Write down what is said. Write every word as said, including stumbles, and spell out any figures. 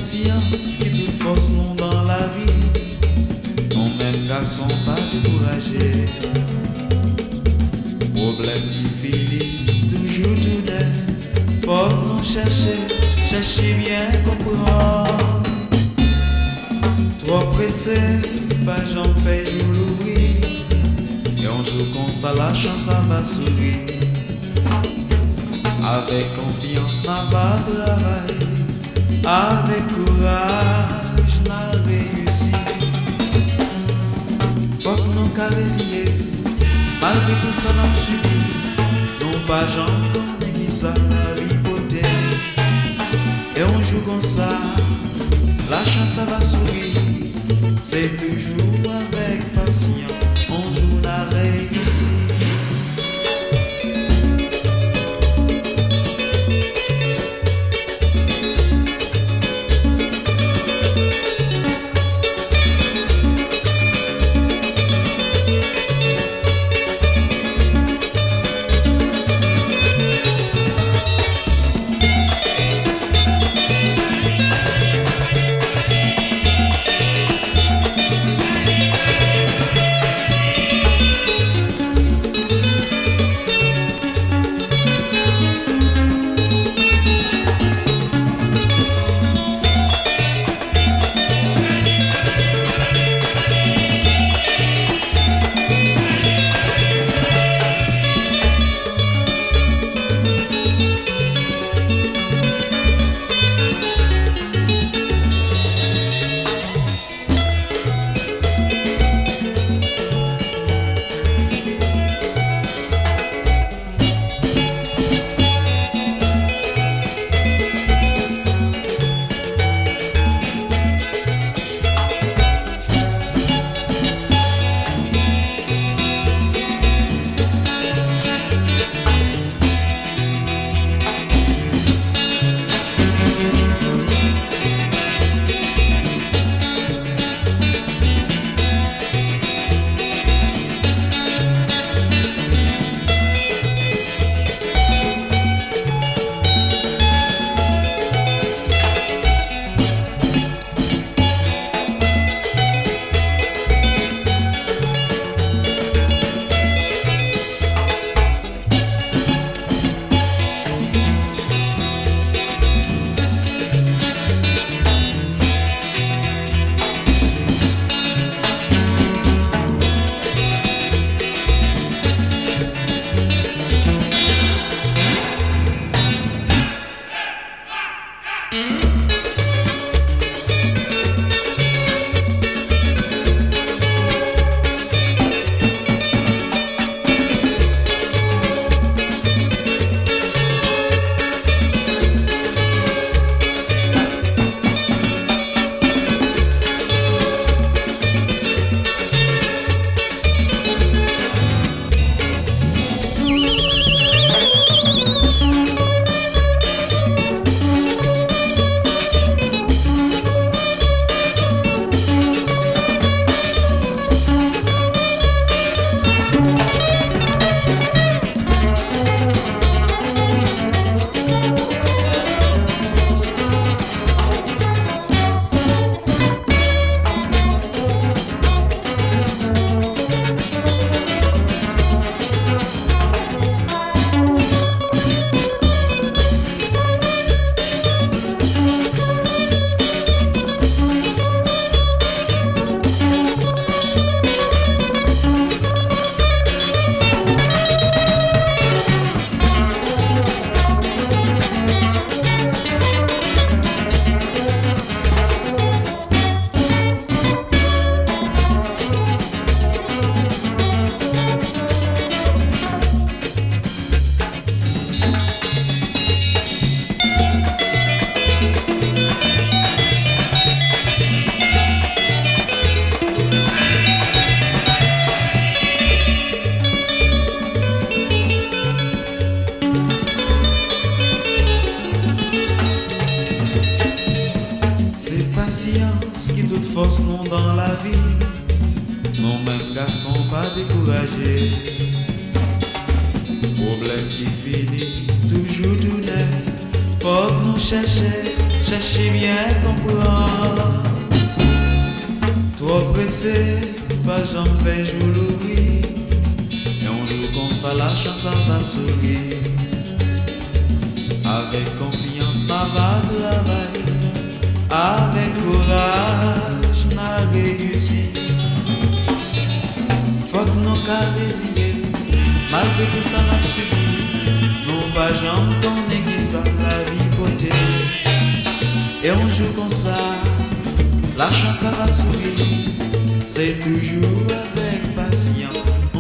patience qui toute force nous dans la vie. Non même garçon pas découragé. Problème qui finit toujours tout net. Faut nous chercher, chercher bien comprendre. Trop pressé, pas j'en fais jour l'ouvrir. Et un jour qu'on ça la chance ça va sourire. Avec confiance n'a pas travail. Avec courage n'a réussi. Faut que nous caressions. Malgré tout ça n'a subi. Non pas j'en connais qui ça n'a ripoté. Et un jour comme ça, la chance ça va sourire. C'est toujours avec patience, un jour la réussi. qui toute force non dans la vie. Non même garçon pas découragé. Problème qui finit toujours tout net. faut que nous chercher, chercher bien comprendre. Trop pressé, pas j'en fais jour l'oubli. Et un jour comme ça la chance va sourire. Avec confiance, n'a va travailler. Avec courage, n'a réussi. Faut que nous carrésions, malgré tout ça n'a subi. Nous pas j'en connais qui ça la vie côté. Et un jour comme ça, la chance va sourire. C'est toujours avec patience